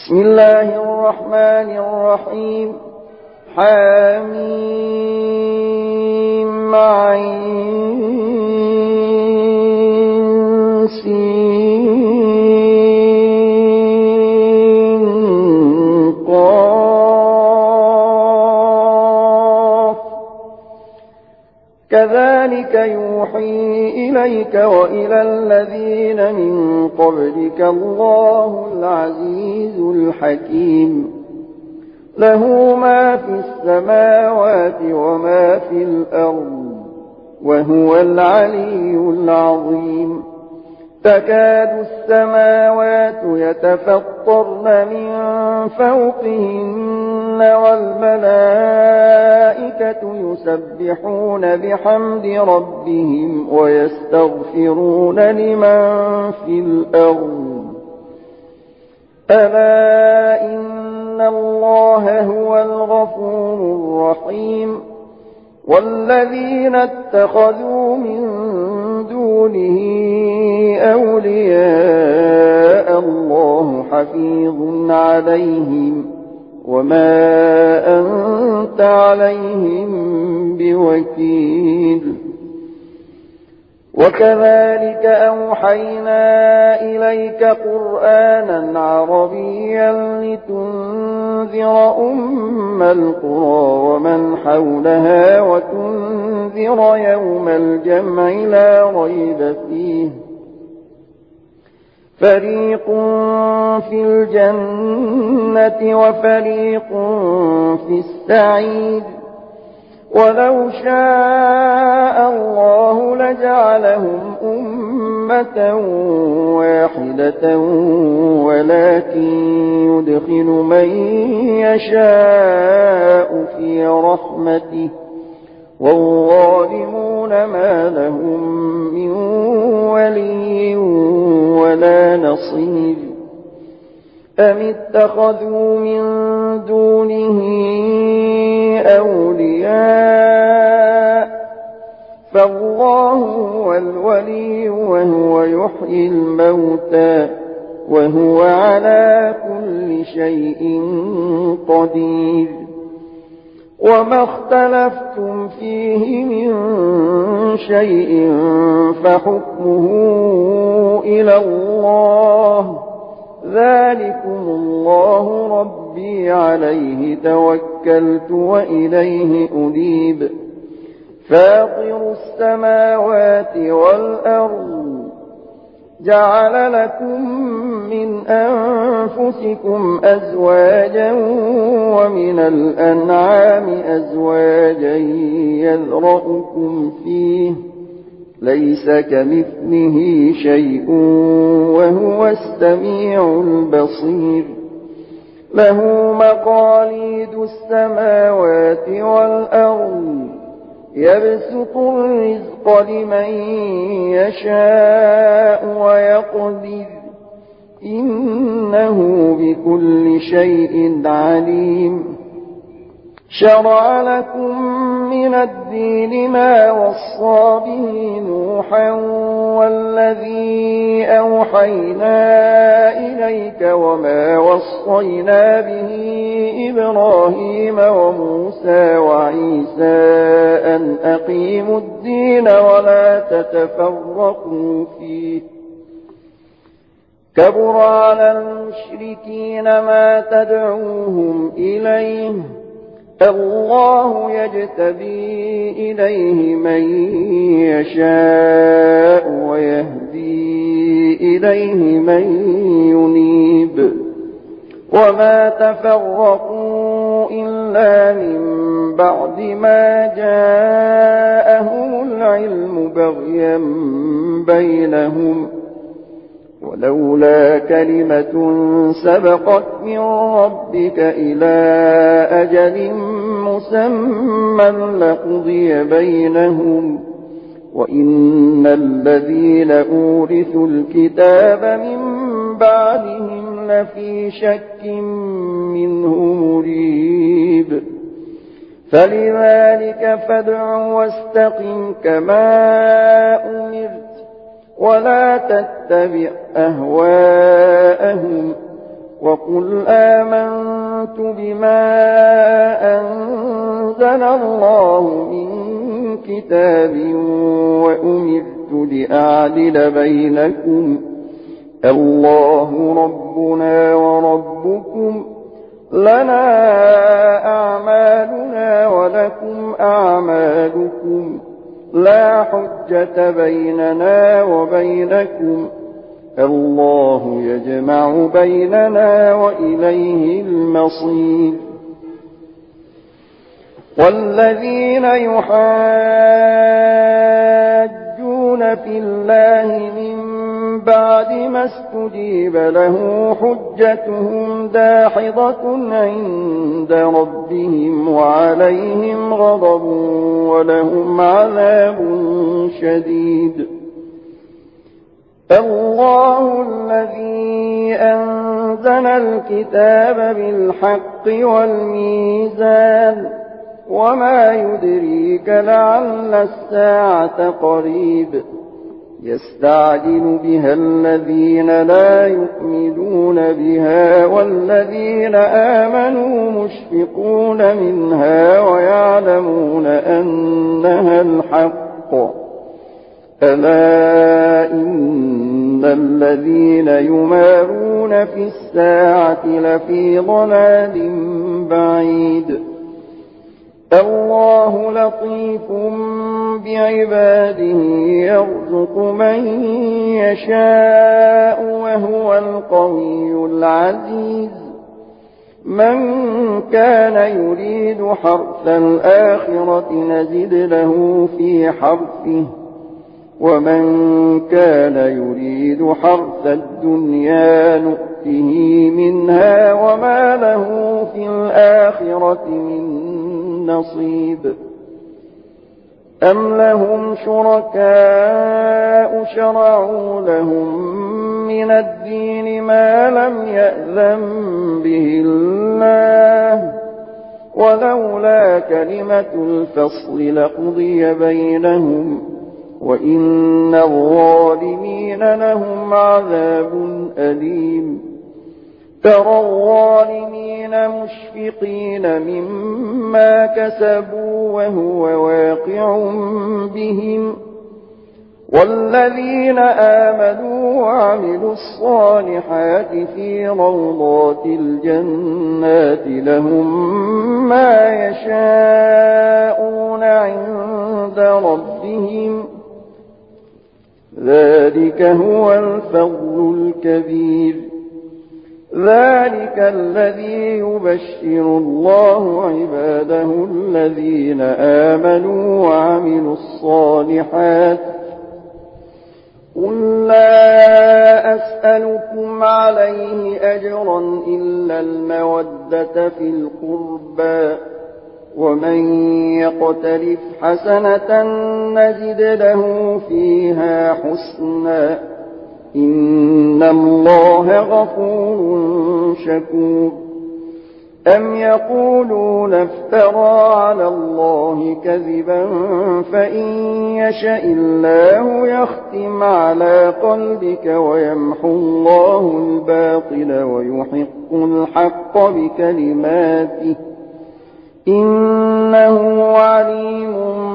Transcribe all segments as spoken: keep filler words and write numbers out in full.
بسم الله الرحمن الرحيم. حميم عين سين قاف كذلك يوحي إليك وإلى الذين من قبلك الله العزيز الحكيم. له ما في السماوات وما في الأرض وهو العلي العظيم. تكاد السماوات يتفطرن من فوقهن والملائكة يسبحون بحمد ربهم ويستغفرون لمن في الأرض ألا إن الله هو الغفور الرحيم. والذين اتخذوا من دونه أولياء الله حفيظ عليهم وما أنت عليهم بوكيل. وكذلك أوحينا إليك قرآنا عربيا لتنذر أم القرى ومن حولها وتنذر يوم الجمع لا ريب فيه فريق في الجنة وفريق في السعير. ولو شاء الله لجعلهم أمة واحدة ولكن يدخل من يشاء في رحمته والظالمون ما لهم من ولي ولا نصير. أم اتخذوا من دونه أولياء فالله هو الولي وهو يحيي الموتى وهو على كل شيء قدير. وما اختلفتم فيه من شيء فحكمه إلى الله ذلكم الله ربي عليه توكلت وإليه أنيب. فاطر السماوات والأرض جعل لكم من أنفسكم أزواجا ومن الأنعام أزواجا يذرأكم فيه ليس كمثله شيء وهو السميع البصير. له مقاليد السماوات والأرض يبسط الرزق لمن يشاء ويقدر إنه بكل شيء عليم. شرع لكم من الدين ما وصى به نوحا والذي أوحينا إليك وما وصينا به إبراهيم وموسى وعيسى أن أقيموا الدين ولا تتفرقوا فيه. كبر على المشركين ما تدعوهم إليه الله يجتبي إليه من يشاء ويهدي إليه من ينيب. وما تفرقوا إلا من بعد ما جاءهم العلم بغيا بينهم ولولا كلمة سبقت من ربك إلى أجل مسمى لقضي بينهم وإن الذين أورثوا الكتاب من بعدهم لفي شك منه مريب. فلذلك فادع واستقم كما أمرت ولا تتبع أهواءهم وقل آمنت بما أنزل الله من كتاب وأمرت لأعدل بينكم الله ربنا وربكم لنا أعمالنا ولكم أعمالكم لا حجة بيننا وبينكم الله يجمع بيننا وإليه المصير. والذين يحاجون في الله من بعد ما استجيب له حجتهم داحضة عند ربهم وعليهم غضب ولهم عذاب شديد. الله الذي أنزل الكتاب بالحق والميزان وما يدريك لعل الساعة قريب يستعجل بها الذين لا يؤمنون بها والذين آمنوا مشفقون منها ويعلمون أنها الحق ألا إن الذين يمارون في الساعة لفي ضلال بعيد. الله لطيف بعباده يرزق من يشاء وهو القوي العزيز. من كان يريد حرث الآخرة نزد له في حرثه ومن كان يريد حرث الدنيا نؤته منها وما له في الآخرة من نصيب. أم لهم شركاء شرعوا لهم من الدين ما لم يأذن به الله ولولا كلمة الفصل لقضي بينهم وإن الظالمين لهم عذاب أليم. ترى الظالمين مشفقين مما كسبوا وهو واقع بهم والذين آمنوا وعملوا الصالحات في روضات الجنات لهم ما يشاءون عند ربهم ذلك هو الفضل الكبير. ذلك الذي يبشر الله عباده الذين آمنوا وعملوا الصالحات. قل لا أسألكم عليه أجرا إلا المودة في القربى ومن يقترف حسنة نزد له فيها حسنا إن الله غفور شكور. أم يقولون افترى على الله كذبا فإن يشاء الله يختم على قلبك ويمحو الله الباطل ويحق الحق بكلماته إنه عليم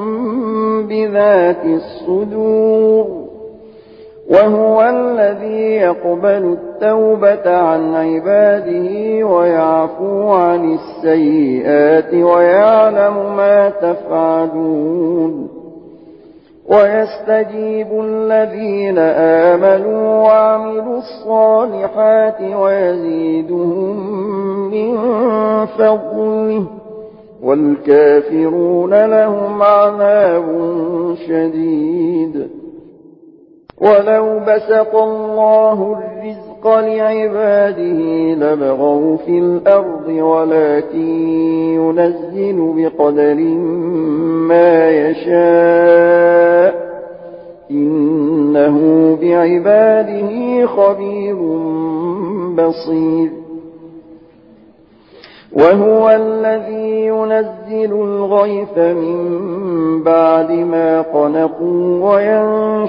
بذات الصدور. وهو الذي يقبل التوبة عن عباده ويعفو عن السيئات ويعلم ما تفعلون. ويستجيب الذين آمنوا وعملوا الصالحات ويزيدهم من فضله والكافرون لهم عذاب شديد. ولو بسط الله الرزق لعباده لبغوا في الأرض ولكن ينزل بقدر ما يشاء إنه بعباده خبير بصير. وهو الذي ينزل الغيث من بعد ما قنطوا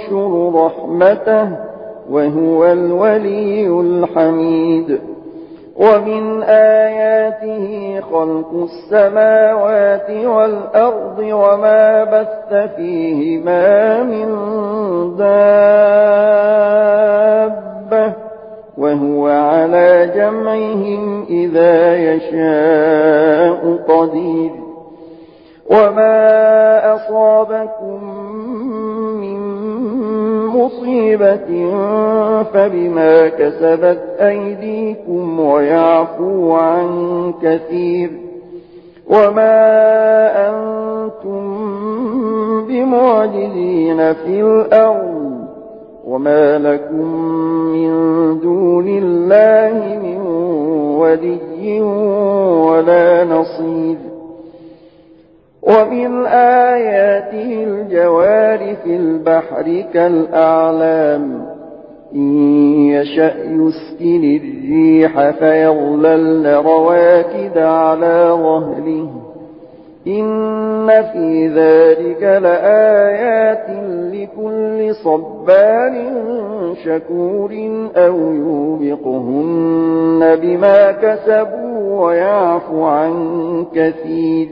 وينشر رحمته وهو الولي الحميد. ومن آياته خلق السماوات والأرض وما بث فيهما من دابة وهو على جمعهم إذا يشاء قدير وما أصابكم من مصيبة فبما كسبت أيديكم ويعفو عن كثير وما أنتم بمعجزين في الأرض وما لكم من دون الله من ولي ولا نصير ومن آياته الجوار في البحر كالأعلام إن يشأ يسكن الريح فيظللن رواكد على ظهره إن في ذلك لآيات لكل صبار شكور أو يوبقهن بما كسبوا ويعفو عن كثير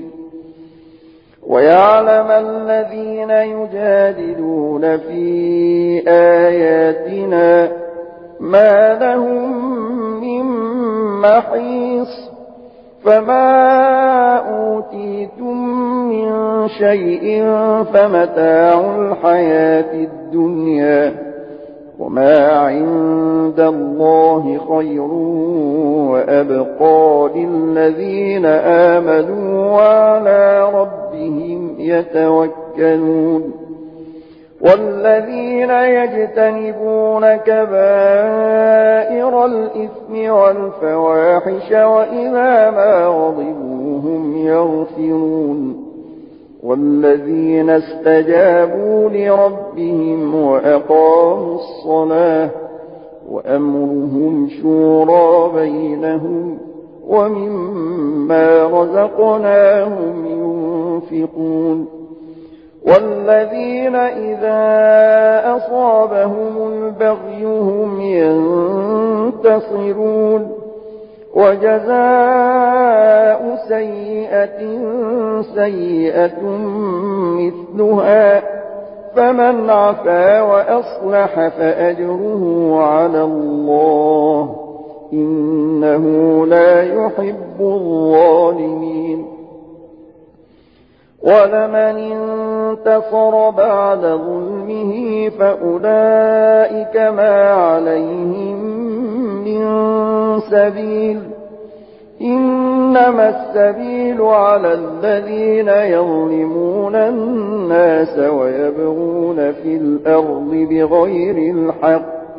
ويعلم الذين يجادلون في آياتنا ما لهم من محيص فما أوتيتم من شيء فمتاع الحياة الدنيا وما عند الله خير وأبقى للذين آمنوا وعلى ربهم يتوكلون والذين يجتنبون كبائر الإثم والفواحش وإذا ما غضبوا هم يغفرون والذين استجابوا لربهم وأقاموا الصلاة وأمرهم شورى بينهم ومما رزقناهم ينفقون والذين إذا أصابهم البغي هم ينتصرون وجزاء سيئة سيئة مثلها فمن عفا وأصلح فأجره على الله إنه لا يحب الظالمين ولمن انتصر بعد ظلمه فأولئك ما عليهم من سبيل إنما السبيل على الذين يظلمون الناس ويبغون في الأرض بغير الحق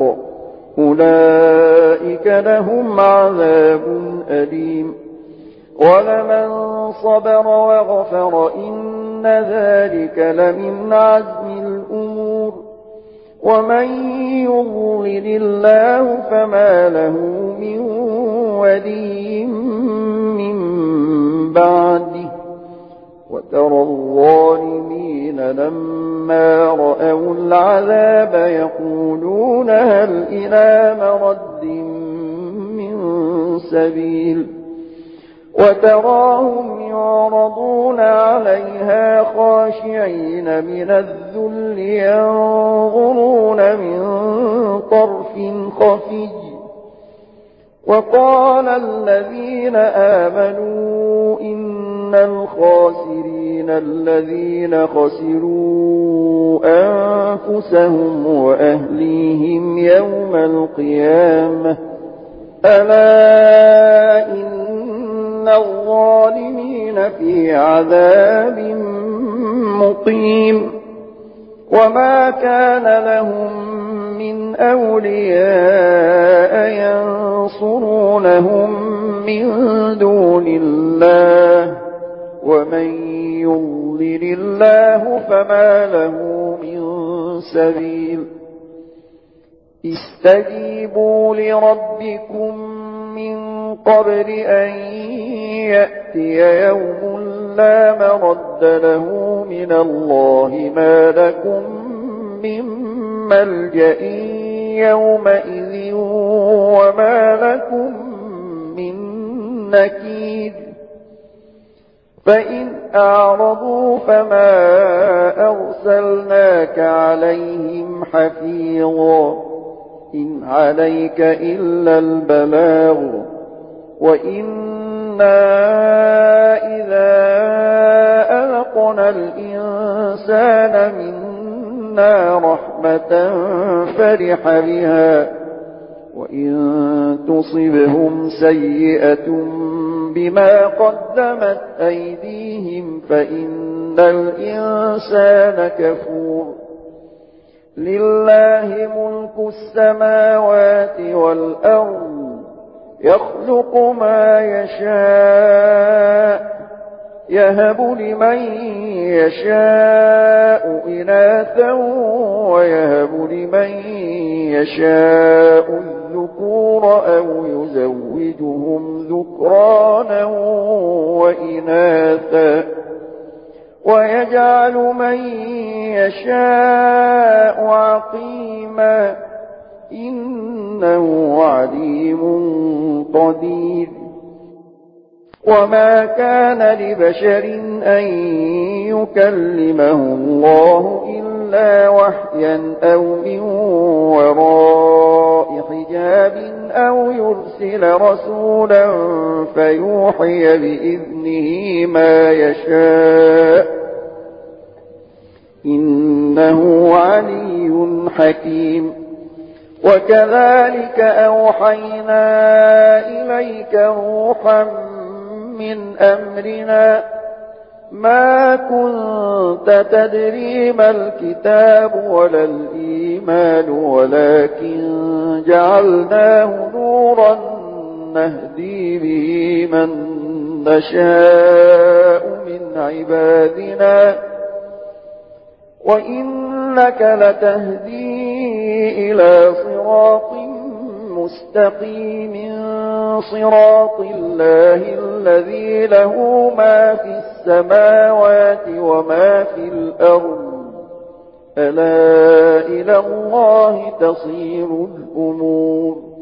أولئك لهم عذاب أليم ولمن صبر وغفر إن ذلك لمن عزم الأمور ومن يضلل الله فما له من ولي من بعده وترى الظالمين لما رأوا العذاب يقولون هل إلى مرد من سبيل وتراهم يعرضون عليها خاشعين من الذل ينظرون من طرف خفي وقال الذين آمنوا إن الخاسرين الذين خسروا أنفسهم وأهليهم يوم القيامة ألا إن الظالمين في عذاب مقيم وما كان لهم من أولياء ينصرونهم من دون الله ومن يضلل الله فما له من سبيل استجيبوا لربكم من قبل أن يأتي يوم لا مرد له من الله ما لكم من ملجأ يومئذ وما لكم من نكير فإن أعرضوا فما أرسلناك عليهم حفيظا إن عليك إلا البلاغ وإنا إذا أذقنا الإنسان منا رحمة فرح بها وإن تصبهم سيئة بما قدمت أيديهم فإن الإنسان كفور لله ملك السماوات والأرض يخلق ما يشاء يهب لمن يشاء إناثا ويهب لمن يشاء الذكور أو يزوجهم ذكرانا وإناثا ويجعل من يشاء عقيما إنه عليم قدير وما كان لبشر أن يكلمه الله إلا وحيا أو من وراء حجاب أو يرسل رسولا فيوحي بإذنه ما يشاء إنه علي حكيم وكذلك أوحينا إليك روحا من أمرنا ما كنت تدري ما الكتاب ولا الإيمان ولكن جعلناه نورا نهدي به من نشاء من عبادنا وإنك لتهدي إلى صراط مستقيم صراط الله الذي له ما في السماوات وما في الأرض ألا إلى الله تصير الأمور